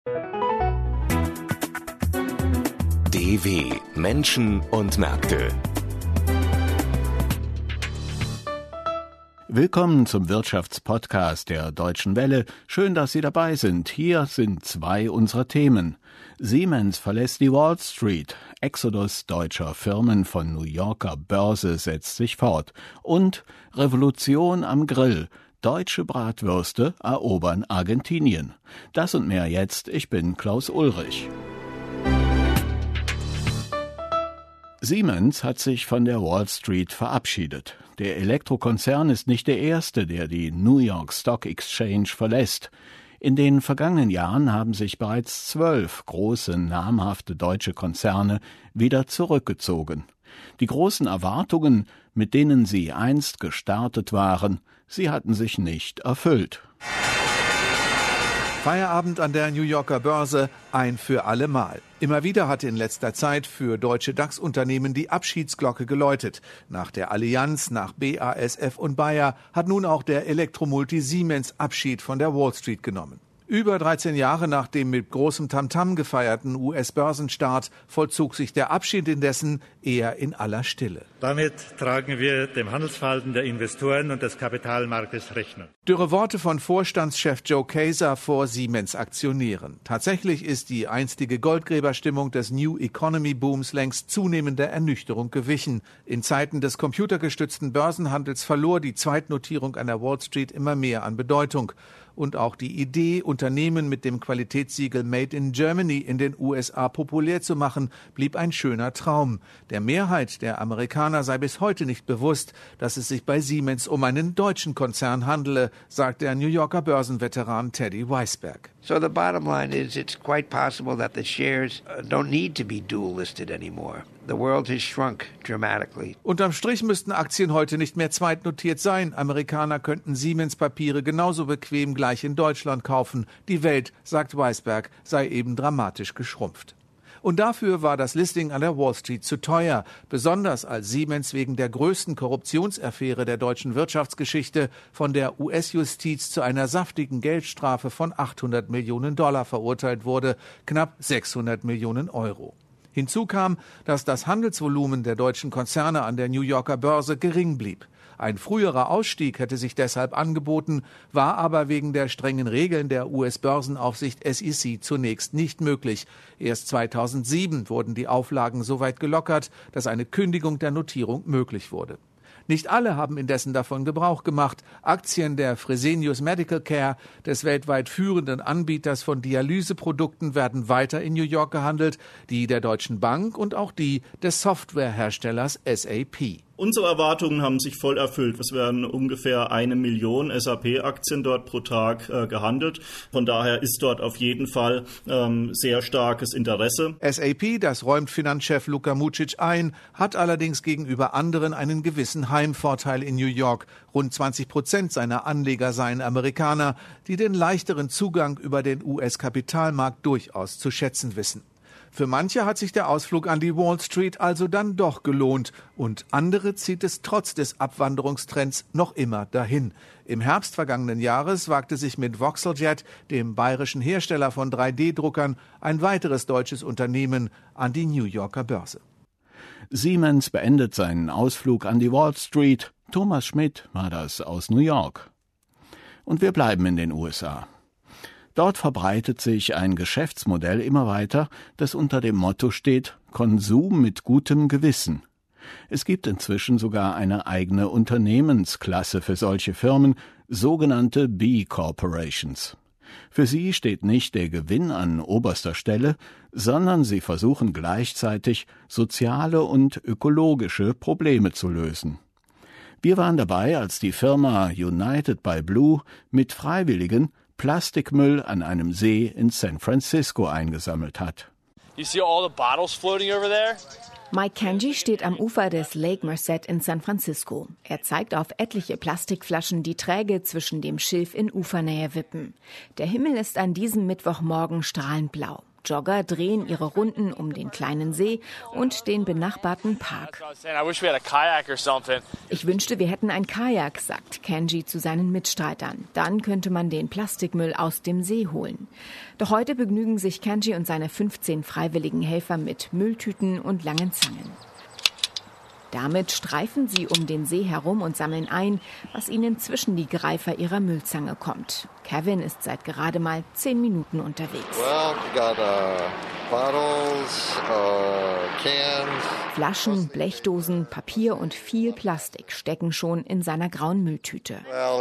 DW Menschen und Märkte. Willkommen zum Wirtschaftspodcast der Deutschen Welle. Schön, dass Sie dabei sind. Hier sind zwei unserer Themen. Siemens verlässt die Wall Street. Exodus deutscher Firmen von New Yorker Börse setzt sich fort. Und Revolution am Grill. Deutsche Bratwürste erobern Argentinien. Das und mehr jetzt. Ich bin Klaus Ulrich. Siemens hat sich von der Wall Street verabschiedet. Der Elektrokonzern ist nicht der erste, der die New York Stock Exchange verlässt. In den vergangenen Jahren haben sich bereits 12 große, namhafte deutsche Konzerne wieder zurückgezogen. Die großen Erwartungen, mit denen sie einst gestartet waren, sie hatten sich nicht erfüllt. Feierabend an der New Yorker Börse, ein für alle Mal. Immer wieder hatte in letzter Zeit für deutsche DAX-Unternehmen die Abschiedsglocke geläutet. Nach der Allianz, nach BASF und Bayer hat nun auch der Elektromulti Siemens Abschied von der Wall Street genommen. Über 13 Jahre nach dem mit großem Tamtam gefeierten US-Börsenstart vollzog sich der Abschied indessen eher in aller Stille. Damit tragen wir dem Handelsverhalten der Investoren und des Kapitalmarktes Rechnung. Dürre Worte von Vorstandschef Joe Kaeser vor Siemens-Aktionären. Tatsächlich ist die einstige Goldgräberstimmung des New Economy Booms längst zunehmender Ernüchterung gewichen. In Zeiten des computergestützten Börsenhandels verlor die Zweitnotierung an der Wall Street immer mehr an Bedeutung. Und auch die Idee, Unternehmen mit dem Qualitätssiegel Made in Germany in den USA populär zu machen, blieb ein schöner Traum. Der Mehrheit der Amerikaner sei bis heute nicht bewusst, dass es sich bei Siemens um einen deutschen Konzern handele, sagt der New Yorker Börsenveteran Teddy Weisberg. So the bottom line is it's quite possible that the shares don't need to be dual listed anymore. The world has shrunk dramatically. Unterm Strich müssten Aktien heute nicht mehr zweitnotiert sein. Amerikaner könnten Siemens-Papiere genauso bequem gleich in Deutschland kaufen. Die Welt, sagt Weisberg, sei eben dramatisch geschrumpft. Und dafür war das Listing an der Wall Street zu teuer, besonders als Siemens wegen der größten Korruptionsaffäre der deutschen Wirtschaftsgeschichte von der US-Justiz zu einer saftigen Geldstrafe von $800 Millionen verurteilt wurde, knapp 600 Millionen Euro. Hinzu kam, dass das Handelsvolumen der deutschen Konzerne an der New Yorker Börse gering blieb. Ein früherer Ausstieg hätte sich deshalb angeboten, war aber wegen der strengen Regeln der US-Börsenaufsicht SEC zunächst nicht möglich. Erst 2007 wurden die Auflagen so weit gelockert, dass eine Kündigung der Notierung möglich wurde. Nicht alle haben indessen davon Gebrauch gemacht. Aktien der Fresenius Medical Care, des weltweit führenden Anbieters von Dialyseprodukten, werden weiter in New York gehandelt, die der Deutschen Bank und auch die des Softwareherstellers SAP. Unsere Erwartungen haben sich voll erfüllt. Es werden ungefähr 1 Million SAP-Aktien dort pro Tag gehandelt. Von daher ist dort auf jeden Fall sehr starkes Interesse. SAP, das räumt Finanzchef Luka Mucic ein, hat allerdings gegenüber anderen einen gewissen Heimvorteil in New York. Rund 20% seiner Anleger seien Amerikaner, die den leichteren Zugang über den US-Kapitalmarkt durchaus zu schätzen wissen. Für manche hat sich der Ausflug an die Wall Street also dann doch gelohnt und andere zieht es trotz des Abwanderungstrends noch immer dahin. Im Herbst vergangenen Jahres wagte sich mit Voxeljet, dem bayerischen Hersteller von 3D-Druckern, ein weiteres deutsches Unternehmen an die New Yorker Börse. Siemens beendet seinen Ausflug an die Wall Street. Thomas Schmidt war das aus New York. Und wir bleiben in den USA. Dort verbreitet sich ein Geschäftsmodell immer weiter, das unter dem Motto steht: Konsum mit gutem Gewissen. Es gibt inzwischen sogar eine eigene Unternehmensklasse für solche Firmen, sogenannte B-Corporations. Für sie steht nicht der Gewinn an oberster Stelle, sondern sie versuchen gleichzeitig, soziale und ökologische Probleme zu lösen. Wir waren dabei, als die Firma United by Blue mit Freiwilligen Plastikmüll an einem See in San Francisco eingesammelt hat. You see all the bottles floating over there? Mike Kanji steht am Ufer des Lake Merced in San Francisco. Er zeigt auf etliche Plastikflaschen, die träge zwischen dem Schilf in Ufernähe wippen. Der Himmel ist an diesem Mittwochmorgen strahlend blau. Jogger drehen ihre Runden um den kleinen See und den benachbarten Park. Ich wünschte, wir hätten ein Kajak, sagt Kenji zu seinen Mitstreitern. Dann könnte man den Plastikmüll aus dem See holen. Doch heute begnügen sich Kenji und seine 15 freiwilligen Helfer mit Mülltüten und langen Zangen. Damit streifen sie um den See herum und sammeln ein, was ihnen zwischen die Greifer ihrer Müllzange kommt. Kevin ist seit gerade mal 10 Minuten unterwegs. Flaschen, Blechdosen, Papier und viel Plastik stecken schon in seiner grauen Mülltüte.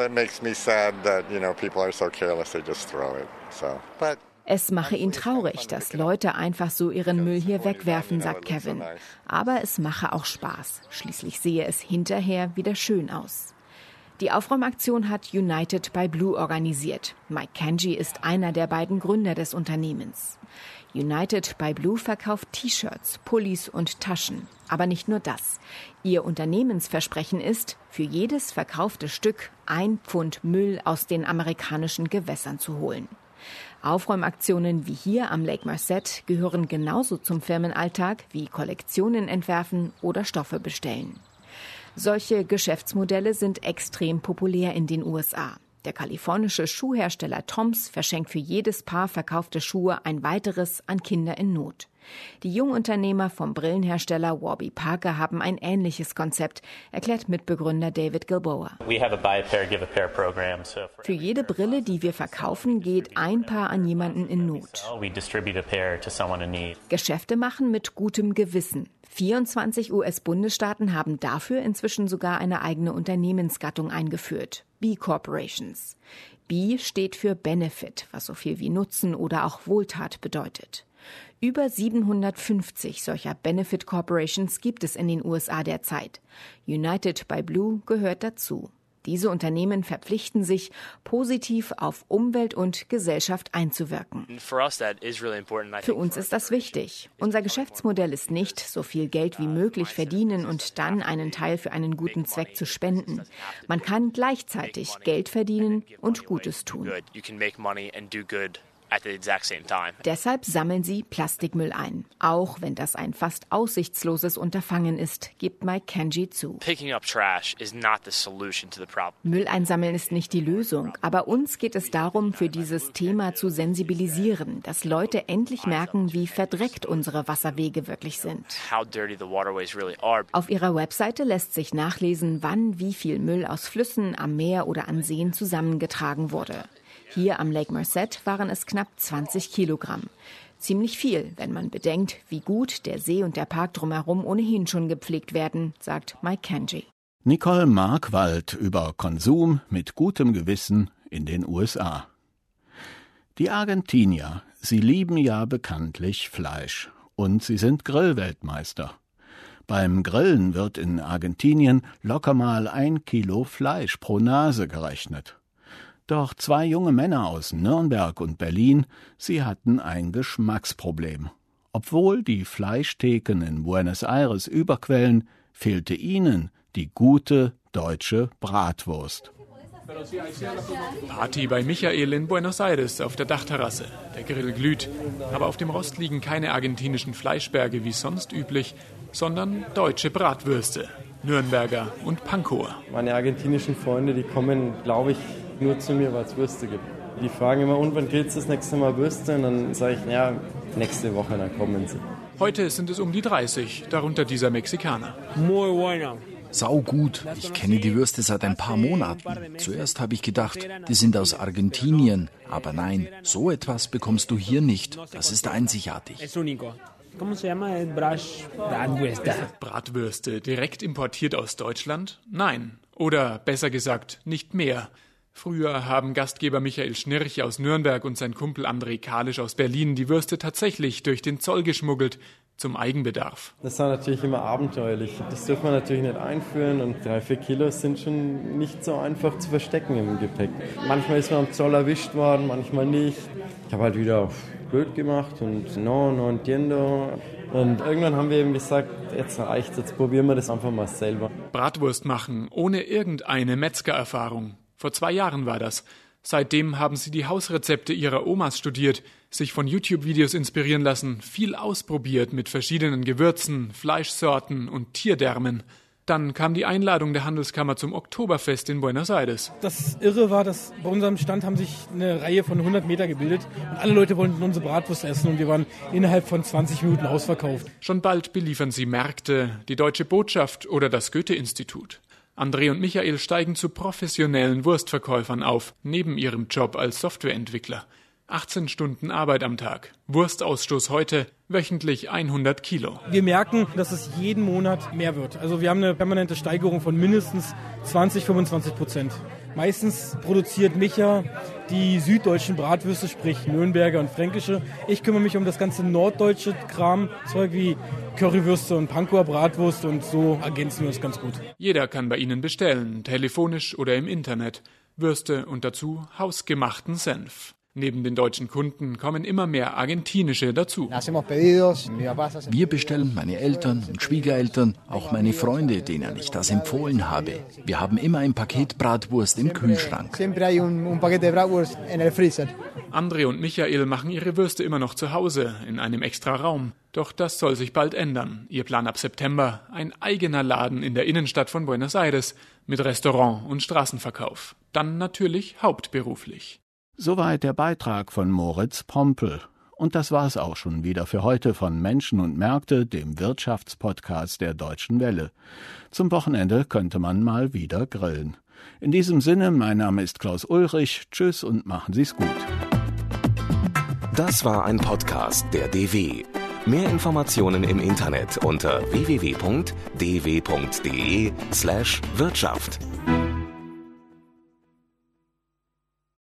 Es mache ihn traurig, dass Leute einfach so ihren Müll hier wegwerfen, sagt Kevin. Aber es mache auch Spaß. Schließlich sehe es hinterher wieder schön aus. Die Aufräumaktion hat United by Blue organisiert. Mike Kenji ist einer der beiden Gründer des Unternehmens. United by Blue verkauft T-Shirts, Pullis und Taschen. Aber nicht nur das. Ihr Unternehmensversprechen ist, für jedes verkaufte Stück 1 Pfund Müll aus den amerikanischen Gewässern zu holen. Aufräumaktionen wie hier am Lake Merced gehören genauso zum Firmenalltag wie Kollektionen entwerfen oder Stoffe bestellen. Solche Geschäftsmodelle sind extrem populär in den USA. Der kalifornische Schuhhersteller Toms verschenkt für jedes Paar verkaufte Schuhe ein weiteres an Kinder in Not. Die Jungunternehmer vom Brillenhersteller Warby Parker haben ein ähnliches Konzept, erklärt Mitbegründer David Gilboa. Für jede Brille, die wir verkaufen, geht ein Paar an jemanden in Not. Geschäfte machen mit gutem Gewissen. 24 US-Bundesstaaten haben dafür inzwischen sogar eine eigene Unternehmensgattung eingeführt, B-Corporations. B steht für Benefit, was so viel wie Nutzen oder auch Wohltat bedeutet. Über 750 solcher Benefit Corporations gibt es in den USA derzeit. United by Blue gehört dazu. Diese Unternehmen verpflichten sich, positiv auf Umwelt und Gesellschaft einzuwirken. Für uns ist das wichtig. Unser Geschäftsmodell ist nicht, so viel Geld wie möglich verdienen und dann einen Teil für einen guten Zweck zu spenden. Man kann gleichzeitig Geld verdienen und Gutes tun. Deshalb sammeln sie Plastikmüll ein. Auch wenn das ein fast aussichtsloses Unterfangen ist, gibt Mike Kenji zu. Müll einsammeln ist nicht die Lösung, aber uns geht es darum, für dieses Thema zu sensibilisieren, dass Leute endlich merken, wie verdreckt unsere Wasserwege wirklich sind. Auf ihrer Webseite lässt sich nachlesen, wann wie viel Müll aus Flüssen, am Meer oder an Seen zusammengetragen wurde. Hier am Lake Merced waren es knapp 20 Kilogramm. Ziemlich viel, wenn man bedenkt, wie gut der See und der Park drumherum ohnehin schon gepflegt werden, sagt Mike Kenji. Nicole Markwald über Konsum mit gutem Gewissen in den USA. Die Argentinier, sie lieben ja bekanntlich Fleisch und sie sind Grillweltmeister. Beim Grillen wird in Argentinien locker mal 1 Kilo Fleisch pro Nase gerechnet. Doch 2 junge Männer aus Nürnberg und Berlin, sie hatten ein Geschmacksproblem. Obwohl die Fleischtheken in Buenos Aires überquellen, fehlte ihnen die gute deutsche Bratwurst. Party bei Michael in Buenos Aires auf der Dachterrasse. Der Grill glüht, aber auf dem Rost liegen keine argentinischen Fleischberge wie sonst üblich, sondern deutsche Bratwürste, Nürnberger und Pankower. Meine argentinischen Freunde, die kommen, glaube ich, nur zu mir, weil es Würste gibt. Die fragen immer, und wann grillst du das nächste Mal Würste? Und dann sage ich, ja, nächste Woche, dann kommen sie. Heute sind es um die 30, darunter dieser Mexikaner. Sau gut. Ich kenne die Würste seit ein paar Monaten. Zuerst habe ich gedacht, die sind aus Argentinien. Aber nein, so etwas bekommst du hier nicht. Das ist einzigartig. Bratwürste direkt importiert aus Deutschland? Nein. Oder besser gesagt, nicht mehr. Früher haben Gastgeber Michael Schnirch aus Nürnberg und sein Kumpel André Kalisch aus Berlin die Würste tatsächlich durch den Zoll geschmuggelt, zum Eigenbedarf. Das war natürlich immer abenteuerlich. Das dürfen wir natürlich nicht einführen und 3-4 Kilo sind schon nicht so einfach zu verstecken im Gepäck. Manchmal ist man am Zoll erwischt worden, manchmal nicht. Ich habe halt wieder auf blöd gemacht und no entiendo. Und irgendwann haben wir eben gesagt, jetzt reicht's, jetzt probieren wir das einfach mal selber. Bratwurst machen, ohne irgendeine Metzgererfahrung. Vor 2 Jahren war das. Seitdem haben sie die Hausrezepte ihrer Omas studiert, sich von YouTube-Videos inspirieren lassen, viel ausprobiert mit verschiedenen Gewürzen, Fleischsorten und Tierdärmen. Dann kam die Einladung der Handelskammer zum Oktoberfest in Buenos Aires. Das Irre war, dass bei unserem Stand haben sich eine Reihe von 100 Meter gebildet und alle Leute wollten unsere Bratwurst essen und wir waren innerhalb von 20 Minuten ausverkauft. Schon bald beliefern sie Märkte, die Deutsche Botschaft oder das Goethe-Institut. André und Michael steigen zu professionellen Wurstverkäufern auf, neben ihrem Job als Softwareentwickler. 18 Stunden Arbeit am Tag. Wurstausstoß heute, wöchentlich 100 Kilo. Wir merken, dass es jeden Monat mehr wird. Also wir haben eine permanente Steigerung von mindestens 20-25%. Meistens produziert Micha die süddeutschen Bratwürste, sprich Nürnberger und Fränkische. Ich kümmere mich um das ganze norddeutsche Kramzeug wie Currywürste und Pankower Bratwurst und so ergänzen wir uns ganz gut. Jeder kann bei ihnen bestellen, telefonisch oder im Internet. Würste und dazu hausgemachten Senf. Neben den deutschen Kunden kommen immer mehr argentinische dazu. Wir bestellen, meine Eltern und Schwiegereltern, auch meine Freunde, denen ich das empfohlen habe. Wir haben immer ein Paket Bratwurst im Kühlschrank. André und Michael machen ihre Würste immer noch zu Hause, in einem extra Raum. Doch das soll sich bald ändern. Ihr Plan ab September, ein eigener Laden in der Innenstadt von Buenos Aires mit Restaurant und Straßenverkauf. Dann natürlich hauptberuflich. Soweit der Beitrag von Moritz Pompel. Und das war's auch schon wieder für heute von Menschen und Märkte, dem Wirtschaftspodcast der Deutschen Welle. Zum Wochenende könnte man mal wieder grillen. In diesem Sinne, mein Name ist Klaus Ulrich. Tschüss und machen Sie's gut. Das war ein Podcast der DW. Mehr Informationen im Internet unter www.dw.de/Wirtschaft.